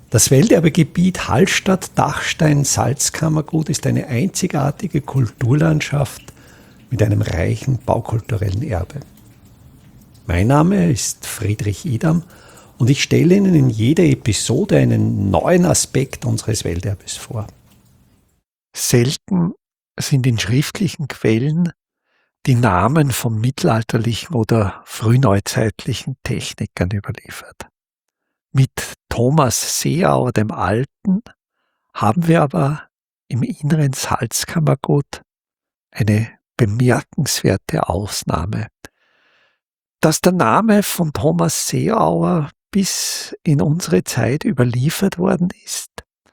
Das Welterbegebiet Hallstatt-Dachstein-Salzkammergut ist eine einzigartige Kulturlandschaft mit einem reichen baukulturellen Erbe. Mein Name ist Friedrich Idam und ich stelle Ihnen in jeder Episode einen neuen Aspekt unseres Welterbes vor. Selten sind in schriftlichen Quellen die Namen von mittelalterlichen oder frühneuzeitlichen Technikern überliefert. Mit Thomas Seeauer dem Alten haben wir aber im inneren Salzkammergut eine bemerkenswerte Ausnahme. Dass der Name von Thomas Seeauer bis in unsere Zeit überliefert worden ist,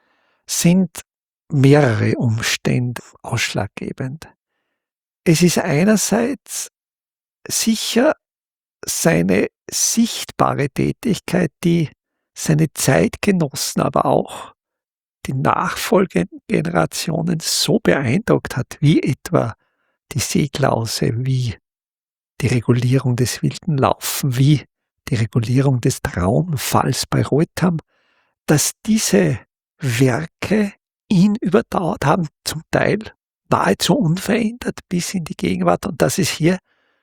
sind mehrere Umstände ausschlaggebend. Es ist einerseits sicher seine sichtbare Tätigkeit, die seine Zeitgenossen, aber auch die nachfolgenden Generationen so beeindruckt hat, wie etwa die Seeklause, wie die Regulierung des wilden Laufen, wie die Regulierung des Traunfalls bei Reutham, dass diese Werke ihn überdauert haben, zum Teil nahezu unverändert bis in die Gegenwart, und dass es hier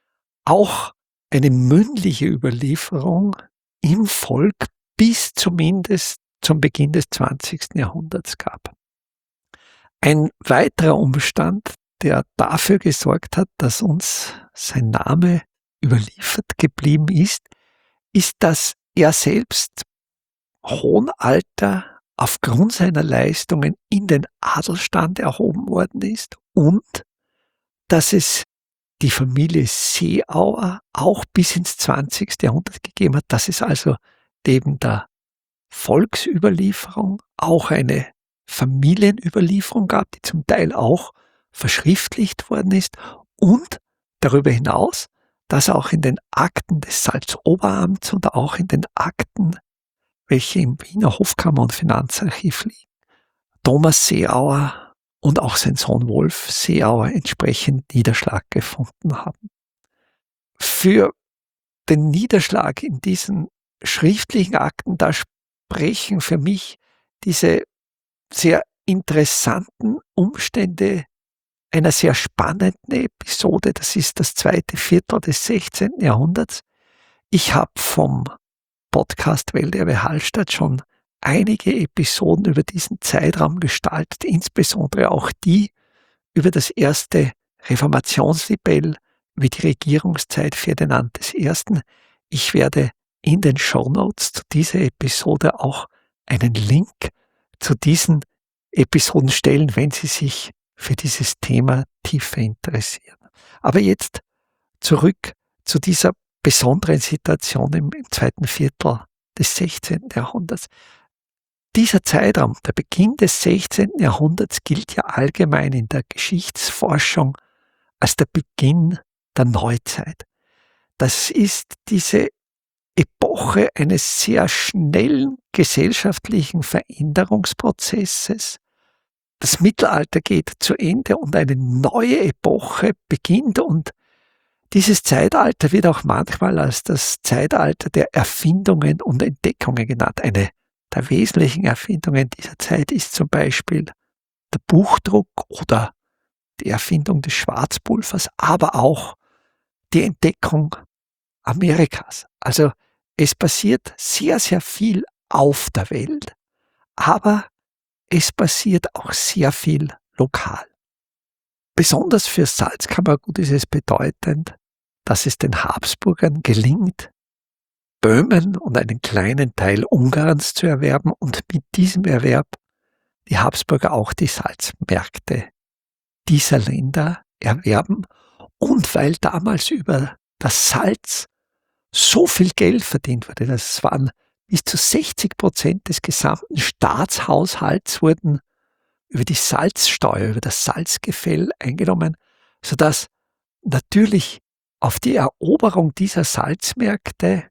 auch eine mündliche Überlieferung im Volk bis zumindest zum Beginn des 20. Jahrhunderts gab. Ein weiterer Umstand, der dafür gesorgt hat, dass uns sein Name überliefert geblieben ist, dass er selbst hohen Alter aufgrund seiner Leistungen in den Adelsstand erhoben worden ist und dass es die Familie Seeauer auch bis ins 20. Jahrhundert gegeben hat, dass es also neben der Volksüberlieferung auch eine Familienüberlieferung gab, die zum Teil auch verschriftlicht worden ist, und darüber hinaus, dass auch in den Akten des Salzoberamts und auch in den Akten, welche im Wiener Hofkammer- und Finanzarchiv liegen, Thomas Seeauer und auch sein Sohn Wolf Seeauer entsprechend Niederschlag gefunden haben. Für den Niederschlag in diesen schriftlichen Akten, da sprechen für mich diese sehr interessanten Umstände einer sehr spannenden Episode. Das ist das zweite Viertel des 16. Jahrhunderts. Ich habe vom Podcast Welterbe Hallstatt schon einige Episoden über diesen Zeitraum gestaltet, insbesondere auch die über das erste Reformationslibell wie die Regierungszeit Ferdinand I. Ich werde in den Shownotes zu dieser Episode auch einen Link zu diesen Episoden stellen, wenn Sie sich für dieses Thema tiefer interessieren. Aber jetzt zurück zu dieser besonderen Situation im zweiten Viertel des 16. Jahrhunderts. Dieser Zeitraum, der Beginn des 16. Jahrhunderts, gilt ja allgemein in der Geschichtsforschung als der Beginn der Neuzeit. Das ist diese Epoche eines sehr schnellen gesellschaftlichen Veränderungsprozesses. Das Mittelalter geht zu Ende und eine neue Epoche beginnt, und dieses Zeitalter wird auch manchmal als das Zeitalter der Erfindungen und Entdeckungen genannt. Eine der wesentlichen Erfindungen dieser Zeit ist zum Beispiel der Buchdruck oder die Erfindung des Schwarzpulvers, aber auch die Entdeckung Amerikas. Also es passiert sehr, sehr viel auf der Welt, aber es passiert auch sehr viel lokal. Besonders für Salzkammergut ist es bedeutend, dass es den Habsburgern gelingt, Böhmen und einen kleinen Teil Ungarns zu erwerben und mit diesem Erwerb die Habsburger auch die Salzmärkte dieser Länder erwerben, und weil damals über das Salz so viel Geld verdient wurde, das waren bis zu 60% des gesamten Staatshaushalts wurden über die Salzsteuer, über das Salzgefäll eingenommen, sodass natürlich auf die Eroberung dieser Salzmärkte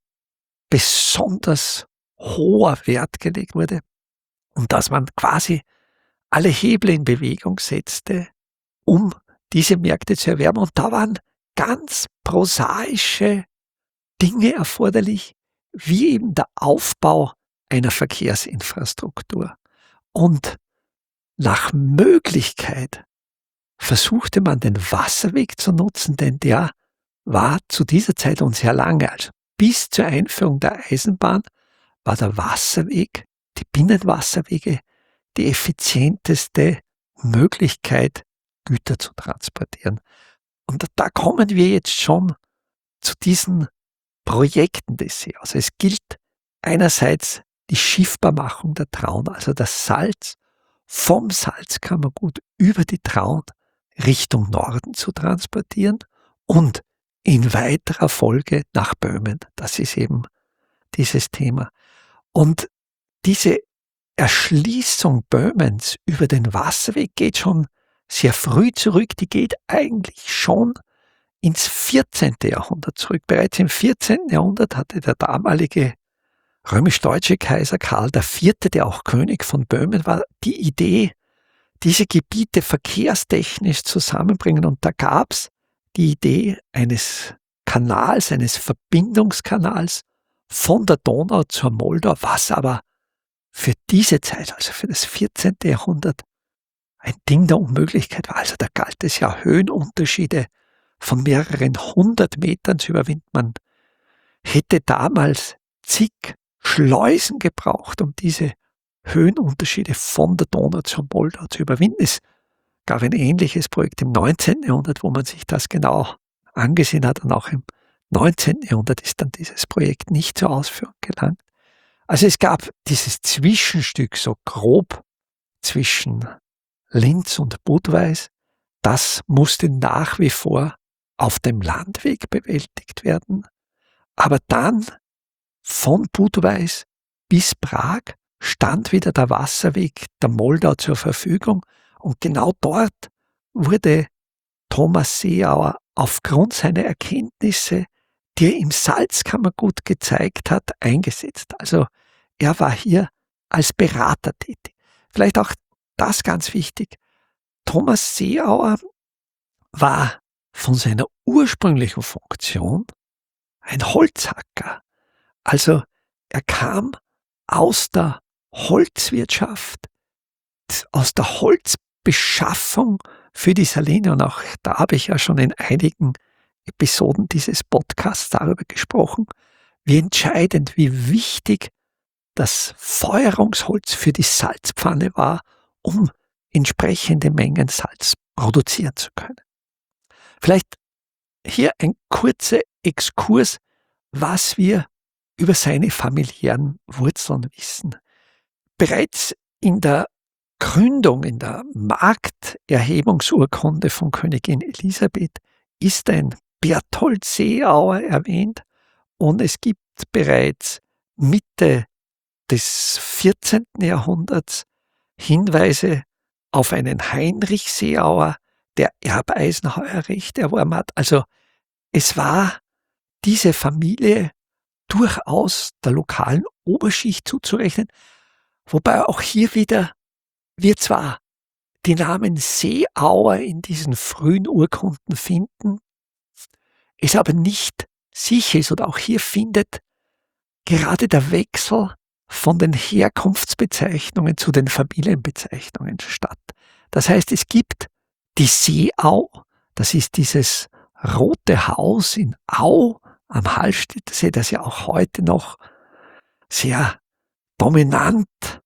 besonders hoher Wert gelegt wurde und dass man quasi alle Hebel in Bewegung setzte, um diese Märkte zu erwerben. Und da waren ganz prosaische Dinge erforderlich, wie eben der Aufbau einer Verkehrsinfrastruktur. Und nach Möglichkeit versuchte man den Wasserweg zu nutzen, denn der war zu dieser Zeit und sehr lange, also bis zur Einführung der Eisenbahn, war der Wasserweg, die Binnenwasserwege, die effizienteste Möglichkeit, Güter zu transportieren. Und da kommen wir jetzt schon zu diesen Projekten des Sees. Also es gilt einerseits die Schiffbarmachung der Traun, also das Salz vom Salzkammergut über die Traun Richtung Norden zu transportieren und in weiterer Folge nach Böhmen. Das ist eben dieses Thema. Und diese Erschließung Böhmens über den Wasserweg geht schon sehr früh zurück. Die geht eigentlich schon ins 14. Jahrhundert zurück. Bereits im 14. Jahrhundert hatte der damalige römisch-deutsche Kaiser Karl IV., der auch König von Böhmen war, die Idee, diese Gebiete verkehrstechnisch zusammenbringen. Und da gab es die Idee eines Kanals, eines Verbindungskanals von der Donau zur Moldau, was aber für diese Zeit, also für das 14. Jahrhundert, ein Ding der Unmöglichkeit war. Also da galt es ja, Höhenunterschiede von mehreren 100 Metern zu überwinden. Man hätte damals zig Schleusen gebraucht, um diese Höhenunterschiede von der Donau zur Moldau zu überwinden. Es gab ein ähnliches Projekt im 19. Jahrhundert, wo man sich das genau angesehen hat, und auch im 19. Jahrhundert ist dann dieses Projekt nicht zur Ausführung gelangt. Also es gab dieses Zwischenstück so grob zwischen Linz und Budweis, das musste nach wie vor auf dem Landweg bewältigt werden. Aber dann von Budweis bis Prag stand wieder der Wasserweg der Moldau zur Verfügung, und genau dort wurde Thomas Seeauer aufgrund seiner Erkenntnisse, die er im Salzkammergut gezeigt hat, eingesetzt. Also er war hier als Berater tätig. Vielleicht auch das ganz wichtig. Thomas Seeauer war von seiner ursprünglichen Funktion ein Holzhacker. Also er kam aus der Holzwirtschaft, aus der Holzbeschaffung für die Saline, und auch da habe ich ja schon in einigen Episoden dieses Podcasts darüber gesprochen, wie entscheidend, wie wichtig das Feuerungsholz für die Salzpfanne war, um entsprechende Mengen Salz produzieren zu können. Vielleicht hier ein kurzer Exkurs, was wir über seine familiären Wurzeln wissen. Bereits in der Gründung, in der Markterhebungsurkunde von Königin Elisabeth ist ein Berthold Seeauer erwähnt, und es gibt bereits Mitte des 14. Jahrhunderts Hinweise auf einen Heinrich Seeauer, der Erbeisenheuerrechte erworben hat. Also es war diese Familie durchaus der lokalen Oberschicht zuzurechnen, wobei auch hier wieder wir zwar die Namen Seeauer in diesen frühen Urkunden finden, es aber nicht sicher ist, oder auch hier findet gerade der Wechsel von den Herkunftsbezeichnungen zu den Familienbezeichnungen statt. Das heißt, es gibt die Seeau, das ist dieses rote Haus in Au am Hallstätter See, das ja auch heute noch sehr dominant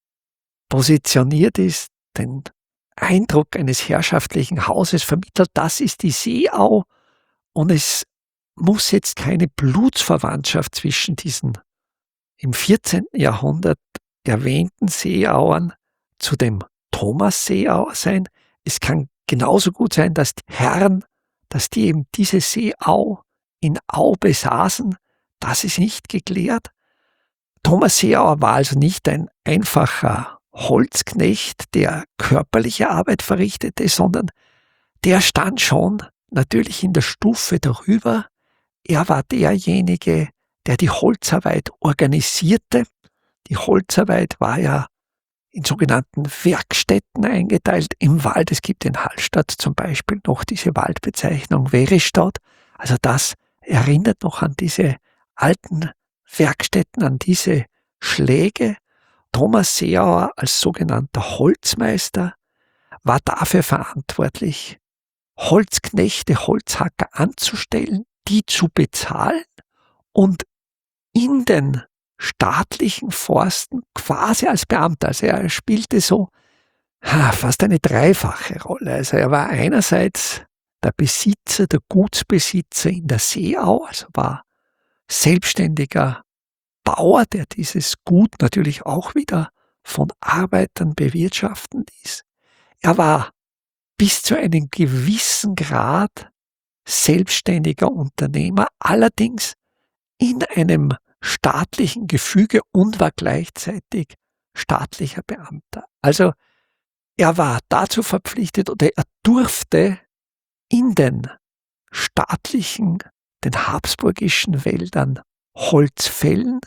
positioniert ist, den Eindruck eines herrschaftlichen Hauses vermittelt. Das ist die Seeau, und es muss jetzt keine Blutsverwandtschaft zwischen diesen im 14. Jahrhundert erwähnten Seeauern zu dem Thomas Seeauer sein. Es kann genauso gut sein, dass die Herren, dass die eben diese Seeau in Au besaßen. Das ist nicht geklärt. Thomas Seeauer war also nicht ein einfacher Holzknecht, der körperliche Arbeit verrichtete, sondern der stand schon natürlich in der Stufe darüber. Er war derjenige, der die Holzarbeit organisierte. Die Holzarbeit war ja in sogenannten Werkstätten eingeteilt im Wald. Es gibt in Hallstatt zum Beispiel noch diese Waldbezeichnung Werestadt. Also das erinnert noch an diese alten Werkstätten, an diese Schläge. Thomas Seeauer als sogenannter Holzmeister war dafür verantwortlich, Holzknechte, Holzhacker anzustellen, die zu bezahlen und in den staatlichen Forsten quasi als Beamter. Also er spielte so fast eine dreifache Rolle. Also er war einerseits der Besitzer, der Gutsbesitzer in der Seeau, also war selbstständiger Bauer, der dieses Gut natürlich auch wieder von Arbeitern bewirtschaften ließ. Er war bis zu einem gewissen Grad selbstständiger Unternehmer, allerdings in einem staatlichen Gefüge und war gleichzeitig staatlicher Beamter. Also er war dazu verpflichtet oder er durfte in den staatlichen, den habsburgischen Wäldern Holz fällen,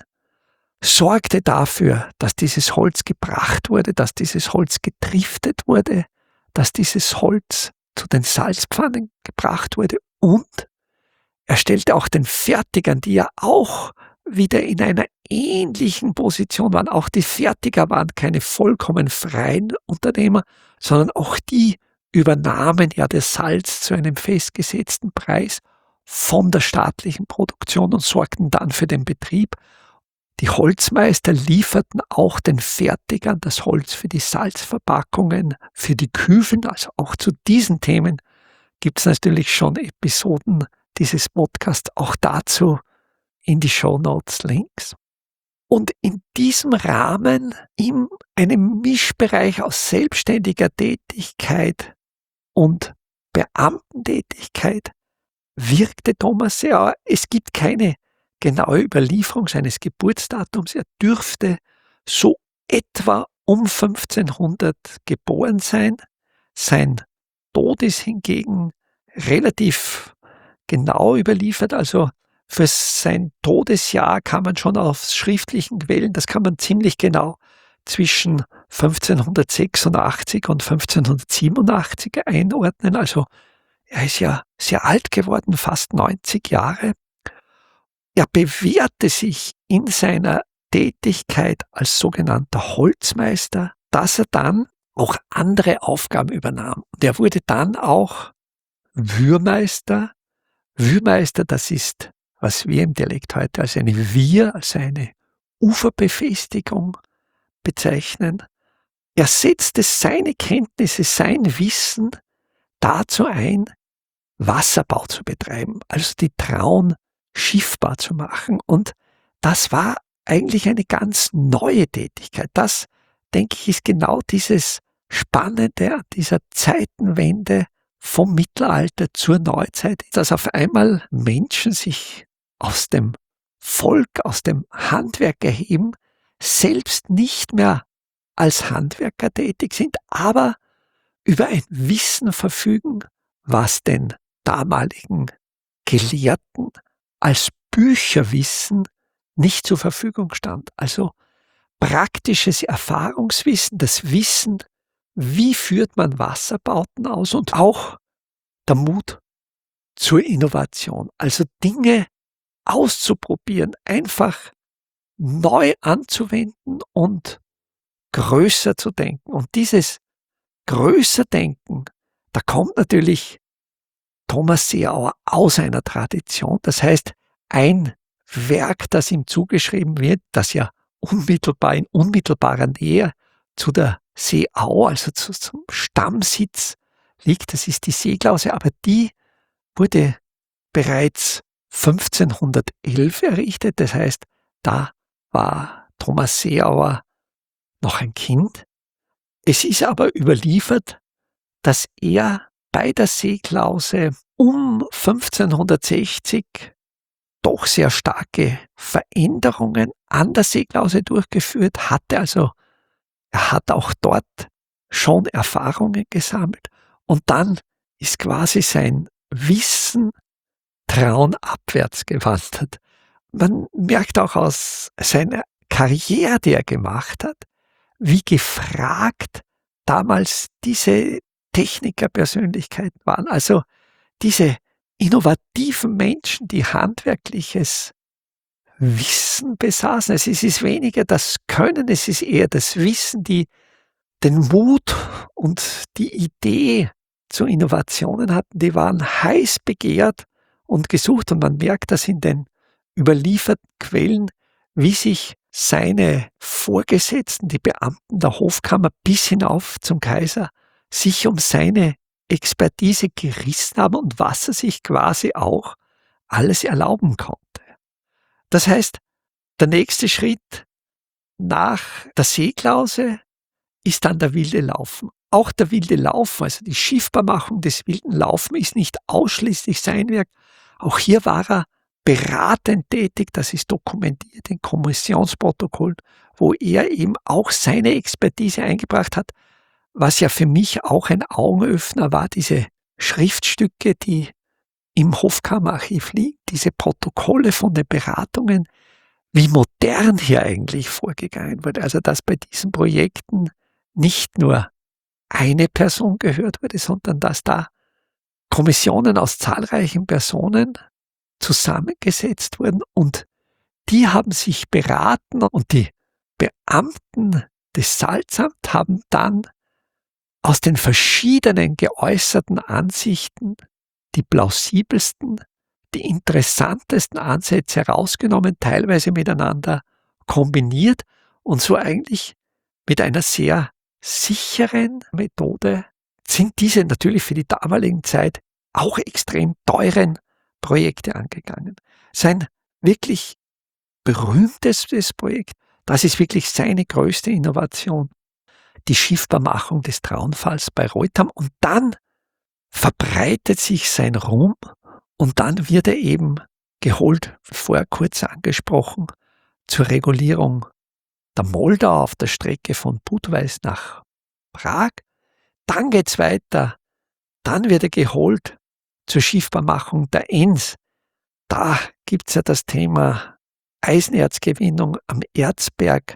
sorgte dafür, dass dieses Holz gebracht wurde, dass dieses Holz getriftet wurde, dass dieses Holz zu den Salzpfannen gebracht wurde und er stellte auch den Fertigern, die ja auch wieder in einer ähnlichen Position waren. Auch die Fertiger waren keine vollkommen freien Unternehmer, sondern auch die übernahmen ja das Salz zu einem festgesetzten Preis von der staatlichen Produktion und sorgten dann für den Betrieb. Die Holzmeister lieferten auch den Fertigern das Holz für die Salzverpackungen, für die Küfen. Also auch zu diesen Themen gibt es natürlich schon Episoden dieses Podcasts, auch dazu in die Shownotes Links. Und in diesem Rahmen, in einem Mischbereich aus selbstständiger Tätigkeit und Beamtentätigkeit, wirkte Thomas Seeauer. Es gibt keine genaue Überlieferung seines Geburtsdatums. Er dürfte so etwa um 1500 geboren sein. Sein Tod ist hingegen relativ genau überliefert, also für sein Todesjahr kann man schon aus schriftlichen Quellen, das kann man ziemlich genau zwischen 1586 und 1587 einordnen. Also er ist ja sehr alt geworden, fast 90 Jahre. Er bewährte sich in seiner Tätigkeit als sogenannter Holzmeister, dass er dann auch andere Aufgaben übernahm. Und er wurde dann auch Würmeister. Würmeister, das ist, was wir im Dialekt heute als eine Wir, also eine Uferbefestigung bezeichnen. Er setzte seine Kenntnisse, sein Wissen dazu ein, Wasserbau zu betreiben, also die Traun schiffbar zu machen. Und das war eigentlich eine ganz neue Tätigkeit. Das, denke ich, ist genau dieses Spannende an dieser Zeitenwende vom Mittelalter zur Neuzeit, dass auf einmal Menschen sich aus dem Volk, aus dem Handwerk erheben, selbst nicht mehr als Handwerker tätig sind, aber über ein Wissen verfügen, was den damaligen Gelehrten als Bücherwissen nicht zur Verfügung stand. Also praktisches Erfahrungswissen, das Wissen, wie führt man Wasserbauten aus und auch der Mut zur Innovation. Also Dinge auszuprobieren, einfach neu anzuwenden und größer zu denken. Und dieses größer Denken, da kommt natürlich Thomas Seeauer aus einer Tradition. Das heißt, ein Werk, das ihm zugeschrieben wird, das ja unmittelbar in unmittelbarer Nähe zu der Seeau, also zum Stammsitz liegt, das ist die Seeklause, aber die wurde bereits 1511 errichtet. Das heißt, da war Thomas Seeauer noch ein Kind. Es ist aber überliefert, dass er bei der Seeklause um 1560 doch sehr starke Veränderungen an der Seeklause durchgeführt hatte. Also er hat auch dort schon Erfahrungen gesammelt und dann ist quasi sein Wissen trauenabwärts gewandert. Man merkt auch aus seiner Karriere, die er gemacht hat, wie gefragt damals diese Technikerpersönlichkeiten waren. Also diese innovativen Menschen, die handwerkliches Wissen besaßen. Es ist weniger das Können, es ist eher das Wissen, die den Mut und die Idee zu Innovationen hatten, die waren heiß begehrt und gesucht. Und man merkt das in den überlieferten Quellen, wie sich seine Vorgesetzten, die Beamten der Hofkammer bis hinauf zum Kaiser, sich um seine Expertise gerissen haben und was er sich quasi auch alles erlauben konnte. Das heißt, der nächste Schritt nach der Seeklause ist dann der wilde Laufen. Auch der wilde Laufen, also die Schiffbarmachung des wilden Laufen, ist nicht ausschließlich sein Werk. Auch hier war er beratend tätig, das ist dokumentiert in Kommissionsprotokollen, wo er eben auch seine Expertise eingebracht hat, was ja für mich auch ein Augenöffner war, diese Schriftstücke, die im Hofkammerarchiv liegen, diese Protokolle von den Beratungen, wie modern hier eigentlich vorgegangen wurde. Also dass bei diesen Projekten nicht nur eine Person gehört wurde, sondern dass da Kommissionen aus zahlreichen Personen zusammengesetzt wurden und die haben sich beraten und die Beamten des Salzamts haben dann aus den verschiedenen geäußerten Ansichten die plausibelsten, die interessantesten Ansätze herausgenommen, teilweise miteinander kombiniert und so eigentlich mit einer sehr sicheren Methode sind diese natürlich für die damalige Zeit auch extrem teuren Projekte angegangen. Sein wirklich berühmtestes Projekt, das ist wirklich seine größte Innovation, die Schiffbarmachung des Traunfalls bei Reutham und dann verbreitet sich sein Ruhm und dann wird er eben geholt, vorher kurz angesprochen, zur Regulierung der Moldau auf der Strecke von Budweis nach Prag. Dann geht's weiter. Dann wird er geholt zur Schiffbarmachung der Enns. Da gibt's ja das Thema Eisenerzgewinnung am Erzberg,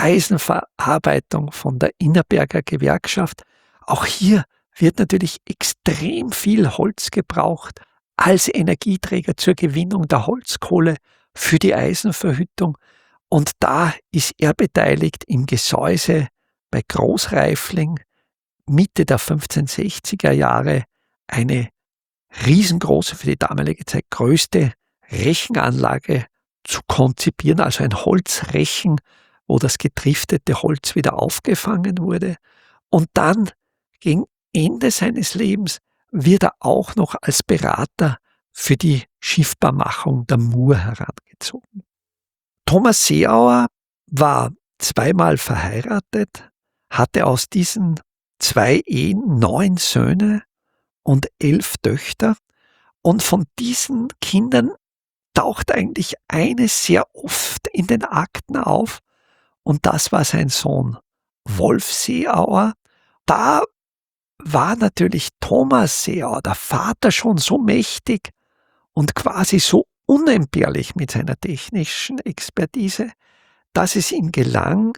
Eisenverarbeitung von der Innerberger Gewerkschaft. Auch hier wird natürlich extrem viel Holz gebraucht als Energieträger zur Gewinnung der Holzkohle für die Eisenverhüttung. Und da ist er beteiligt im Gesäuse bei Großreifling, Mitte der 1560er Jahre, eine riesengroße, für die damalige Zeit größte Rechenanlage zu konzipieren, also ein Holzrechen, wo das getriftete Holz wieder aufgefangen wurde. Und dann, gegen Ende seines Lebens, wird er auch noch als Berater für die Schiffbarmachung der Mur herangezogen. Thomas Seeauer war zweimal verheiratet, hatte aus diesen 2 Ehen 9 Söhne und 11 Töchter. Und von diesen Kindern taucht eigentlich eine sehr oft in den Akten auf. Und das war sein Sohn Wolf Seeauer. Da war natürlich Thomas Seeauer, der Vater, schon so mächtig und quasi so unentbehrlich mit seiner technischen Expertise, dass es ihm gelang,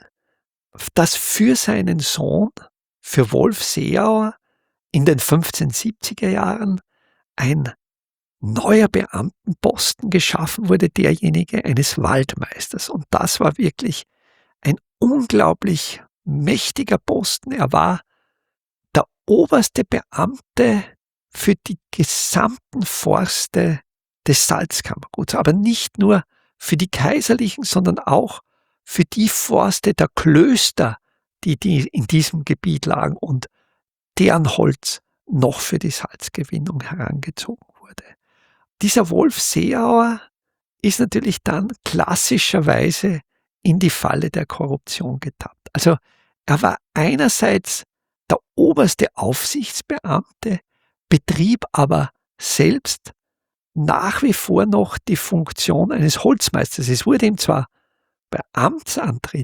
dass für seinen Sohn, für Wolf Seeauer, in den 1570er Jahren ein neuer Beamtenposten geschaffen wurde, derjenige eines Waldmeisters. Und das war wirklich ein unglaublich mächtiger Posten. Er war der oberste Beamte für die gesamten Forste des Salzkammerguts, aber nicht nur für die kaiserlichen, sondern auch für die Forste der Klöster, die in diesem Gebiet lagen und deren Holz noch für die Salzgewinnung herangezogen wurde. Dieser Wolf Seeauer ist natürlich dann klassischerweise in die Falle der Korruption getappt. Also er war einerseits der oberste Aufsichtsbeamte, betrieb aber selbst nach wie vor noch die Funktion eines Holzmeisters. Es wurde ihm zwar bei Amtsantritt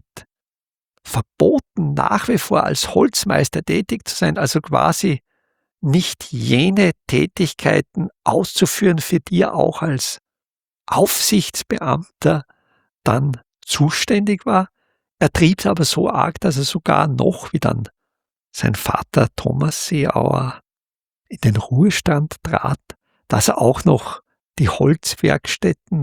verboten, nach wie vor als Holzmeister tätig zu sein, also quasi nicht jene Tätigkeiten auszuführen, für die er auch als Aufsichtsbeamter dann zuständig war. Er trieb es aber so arg, dass er sogar noch, wie dann sein Vater Thomas Seeauer in den Ruhestand trat, dass er auch noch die Holzwerkstätten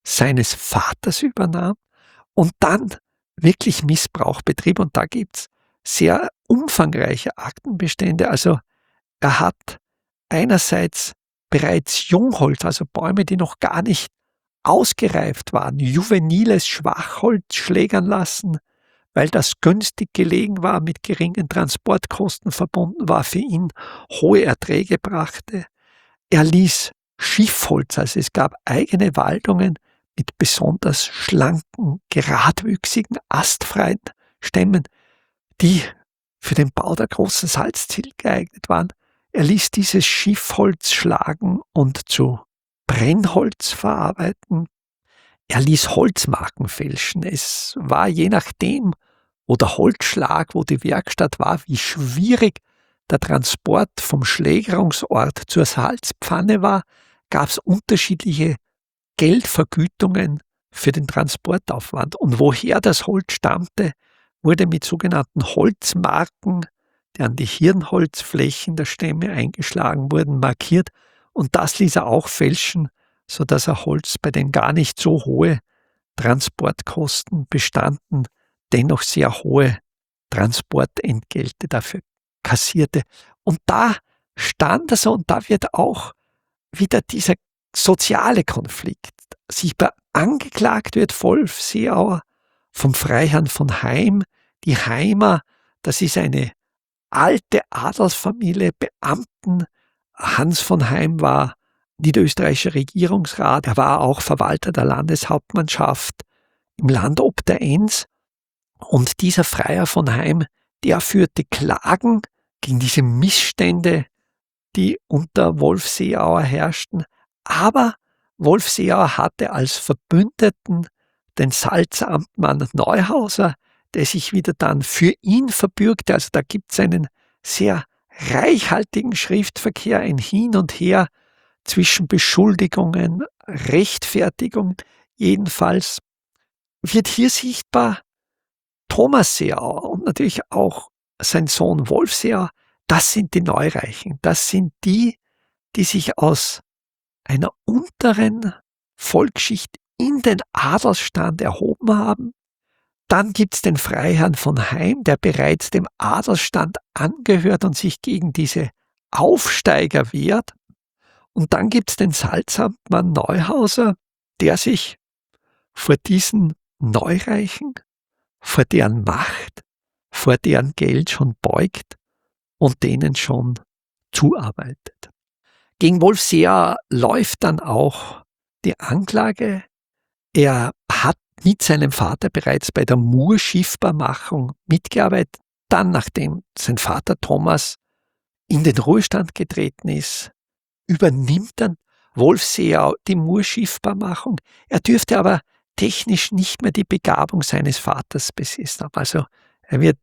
seines Vaters übernahm und dann wirklich Missbrauch betrieb. Und da gibt's sehr umfangreiche Aktenbestände. Also er hat einerseits bereits Jungholz, also Bäume, die noch gar nicht ausgereift waren, juveniles Schwachholz schlägern lassen, weil das günstig gelegen war, mit geringen Transportkosten verbunden war, für ihn hohe Erträge brachte. Er ließ Schiffholz, also es gab eigene Waldungen mit besonders schlanken, geradwüchsigen, astfreien Stämmen, die für den Bau der großen Salzziegel geeignet waren. Er ließ dieses Schiffholz schlagen und zu Brennholz verarbeiten. Er ließ Holzmarken fälschen. Es war je nachdem, wo der Holzschlag, wo die Werkstatt war, wie schwierig der Transport vom Schlägerungsort zur Salzpfanne war, gab es unterschiedliche Geldvergütungen für den Transportaufwand. Und woher das Holz stammte, wurde mit sogenannten Holzmarken, die an die Hirnholzflächen der Stämme eingeschlagen wurden, markiert. Und das ließ er auch fälschen, sodass er Holz, bei dem gar nicht so hohe Transportkosten bestanden, dennoch sehr hohe Transportentgelte dafür kassierte. Und da stand er so, und da wird auch wieder dieser soziale Konflikt sichtbar. Angeklagt wird Wolf Seeauer vom Freiherrn von Heim. Die Heimer, das ist eine alte Adelsfamilie, Beamten. Hans von Heim war niederösterreichischer Regierungsrat. Er war auch Verwalter der Landeshauptmannschaft im Land ob der Enns. Und dieser Freiherr von Heim, der führte Klagen gegen diese Missstände, die unter Wolf Seeauer herrschten. Aber Wolf Seeauer hatte als Verbündeten den Salzamtmann Neuhauser, der sich wieder dann für ihn verbürgte. Also da gibt es einen sehr reichhaltigen Schriftverkehr, ein Hin und Her zwischen Beschuldigungen, Rechtfertigung. Jedenfalls wird hier sichtbar, Thomas Seeauer und natürlich auch sein Sohn Wolf Seeauer, das sind die Neureichen. Das sind die, die sich aus einer unteren Volksschicht in den Adelsstand erhoben haben. Dann gibt's den Freiherrn von Heim, der bereits dem Adelsstand angehört und sich gegen diese Aufsteiger wehrt. Und dann gibt's den Salzamtmann Neuhauser, der sich vor diesen Neureichen, vor deren Macht, vor deren Geld schon beugt und denen schon zuarbeitet. Gegen Wolf Seeauer läuft dann auch die Anklage. Er hat mit seinem Vater bereits bei der Murschiffbarmachung mitgearbeitet. Dann, nachdem sein Vater Thomas in den Ruhestand getreten ist, übernimmt dann Wolf Seeauer die Murschiffbarmachung. Er dürfte aber technisch nicht mehr die Begabung seines Vaters besessen haben. Also er wird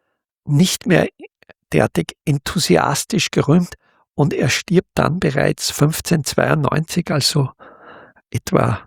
nicht mehr derartig enthusiastisch gerühmt und er stirbt dann bereits 1592, also etwa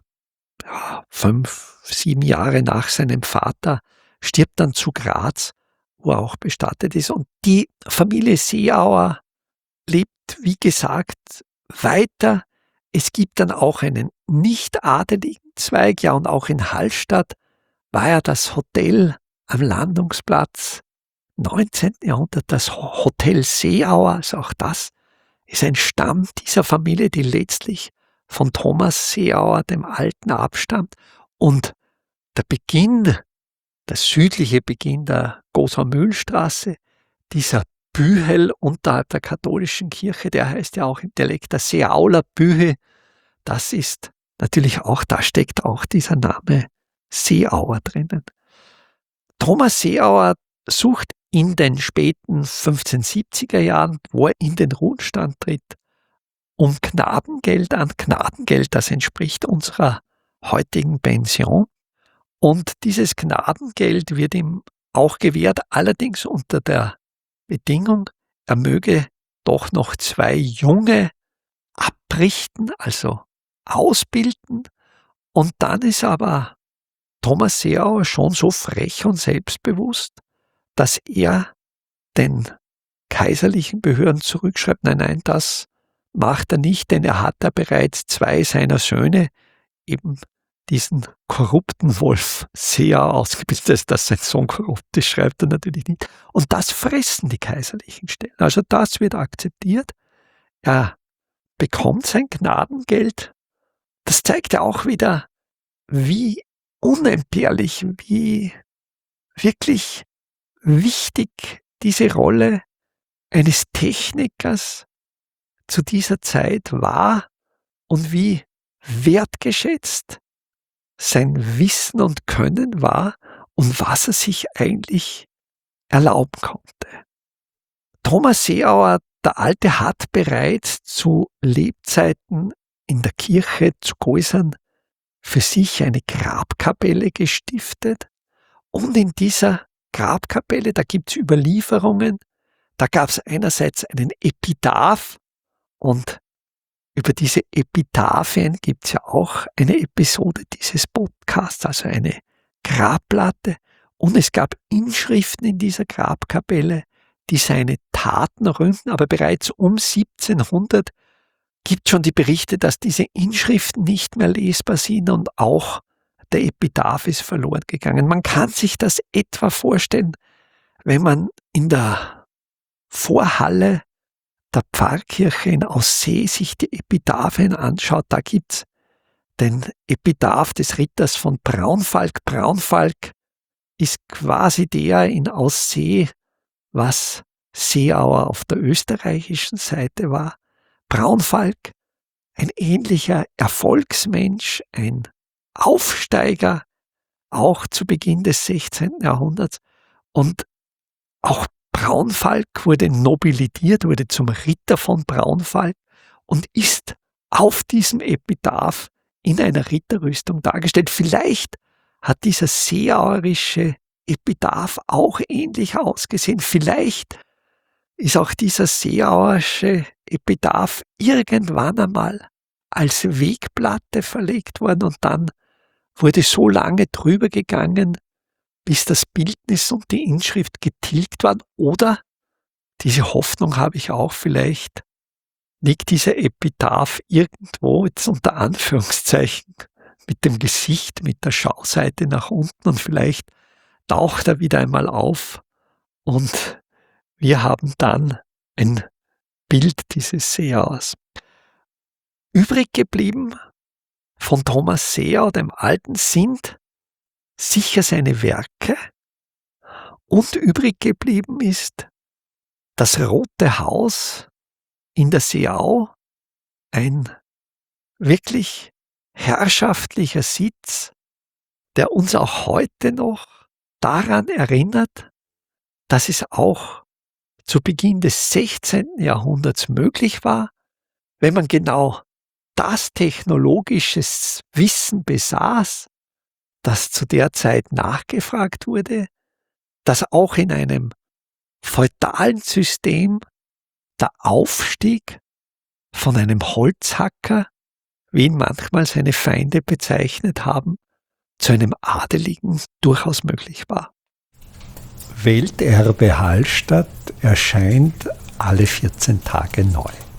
5, 7 Jahre nach seinem Vater, stirbt dann zu Graz, wo er auch bestattet ist. Und die Familie Seeauer lebt, wie gesagt, weiter. Es gibt dann auch einen nicht adeligen Zweig, ja, und auch in Hallstatt war ja das Hotel am Landungsplatz 19. Jahrhundert, das Hotel Seeauer, also auch das ist ein Stamm dieser Familie, die letztlich von Thomas Seeauer, dem Alten, abstammt. Und der Beginn, der südliche Beginn der Gosauer Mühlstraße, dieser Bühel unterhalb der katholischen Kirche, der heißt ja auch im Dialekt der Seeauler Bühe, das ist natürlich auch, da steckt auch dieser Name Seeauer drinnen. Thomas Seeauer sucht in den späten 1570er Jahren, wo er in den Ruhestand tritt, um Gnadengeld an. Gnadengeld, das entspricht unserer heutigen Pension. Und dieses Gnadengeld wird ihm auch gewährt, allerdings unter der Bedingung, er möge doch noch 2 Junge abrichten, also ausbilden. Und dann ist aber Thomas Seeauer schon so frech und selbstbewusst, dass er den kaiserlichen Behörden zurückschreibt, nein, das macht er nicht, denn er hat da bereits 2 seiner Söhne, eben diesen korrupten Wolf Seher ausgebildet, dass sein Sohn korrupt ist, schreibt er natürlich nicht. Und das fressen die kaiserlichen Stellen. Also das wird akzeptiert. Er bekommt sein Gnadengeld. Das zeigt ja auch wieder, wie unentbehrlich, wie wirklich wichtig diese Rolle eines Technikers zu dieser Zeit war und wie wertgeschätzt sein Wissen und Können war und was er sich eigentlich erlauben konnte. Thomas Seeauer, der Alte, hat bereits zu Lebzeiten in der Kirche zu Goisern für sich eine Grabkapelle gestiftet. Und in dieser Grabkapelle, da gibt es Überlieferungen, da gab es einerseits einen Epitaph und über diese Epitaphien gibt es ja auch eine Episode dieses Podcasts, also eine Grabplatte. Und es gab Inschriften in dieser Grabkapelle, die seine Taten rühmten, aber bereits um 1700 gibt schon die Berichte, dass diese Inschriften nicht mehr lesbar sind und auch der Epitaph ist verloren gegangen. Man kann sich das etwa vorstellen, wenn man in der Vorhalle der Pfarrkirche in Aussee sich die Epitaphien anschaut. Da gibt's den Epitaph des Ritters von Braunfalk. Braunfalk ist quasi der in Aussee, was Seeauer auf der österreichischen Seite war. Braunfalk, ein ähnlicher Erfolgsmensch, ein Aufsteiger, auch zu Beginn des 16. Jahrhunderts. Und auch Braunfalk wurde nobilitiert, wurde zum Ritter von Braunfalk und ist auf diesem Epitaph in einer Ritterrüstung dargestellt. Vielleicht hat dieser seeauerische Epitaph auch ähnlich ausgesehen. Vielleicht ist auch dieser seeauerische Epitaph irgendwann einmal als Wegplatte verlegt worden und dann wurde so lange drüber gegangen, bis das Bildnis und die Inschrift getilgt waren. Oder, diese Hoffnung habe ich auch, vielleicht liegt dieser Epitaph irgendwo, jetzt unter Anführungszeichen, mit dem Gesicht, mit der Schauseite nach unten und vielleicht taucht er wieder einmal auf und wir haben dann ein Bild dieses Seeauers. Übrig geblieben von Thomas Seeauer, dem Alten, sind sicher seine Werke und übrig geblieben ist das Rote Haus in der Seeau, ein wirklich herrschaftlicher Sitz, der uns auch heute noch daran erinnert, dass es auch zu Beginn des 16. Jahrhunderts möglich war, wenn man genau das technologische Wissen besaß, das zu der Zeit nachgefragt wurde, dass auch in einem feudalen System der Aufstieg von einem Holzhacker, wie ihn manchmal seine Feinde bezeichnet haben, zu einem Adeligen durchaus möglich war. Welterbe Hallstatt erscheint alle 14 Tage neu.